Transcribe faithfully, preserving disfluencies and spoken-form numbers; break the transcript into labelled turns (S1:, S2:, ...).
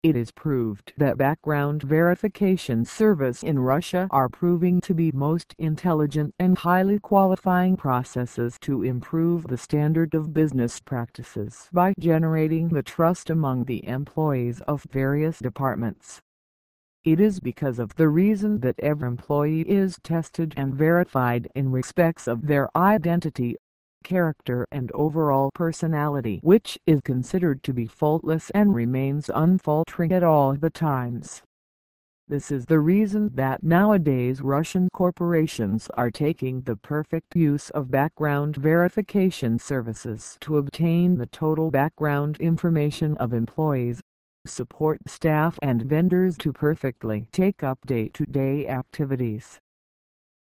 S1: It is proved that background verification service in Russia are proving to be most intelligent and highly qualifying processes to improve the standard of business practices by generating the trust among the employees of various departments. It is because of the reason that every employee is tested and verified in respects of their identity, character and overall personality, which is considered to be faultless and remains unfaltering at all the times. This is the reason that nowadays Russian corporations are taking the perfect use of background verification services to obtain the total background information of employees, support staff and vendors to perfectly take up day-to-day activities.